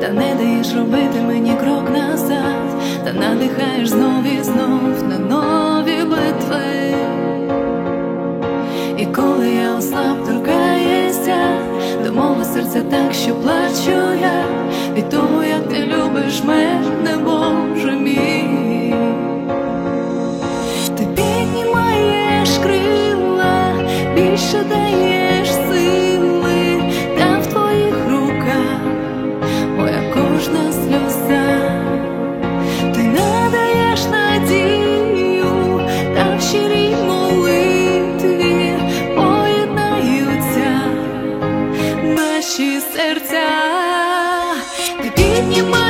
та не даєш робити мені крок назад, та надихаєш знов і знов на нові битви. І коли я ослаб, торкаєшся до мого серця так, що плачу я від того, як ти любиш мене, Боже мій. Ти піднімаєш крила, більше даєш сили, та в твоїх руках моя кожна сльоза. Ти надаєш надію, та в щирій молитві поєднаються наші серця. Ти піднімаєш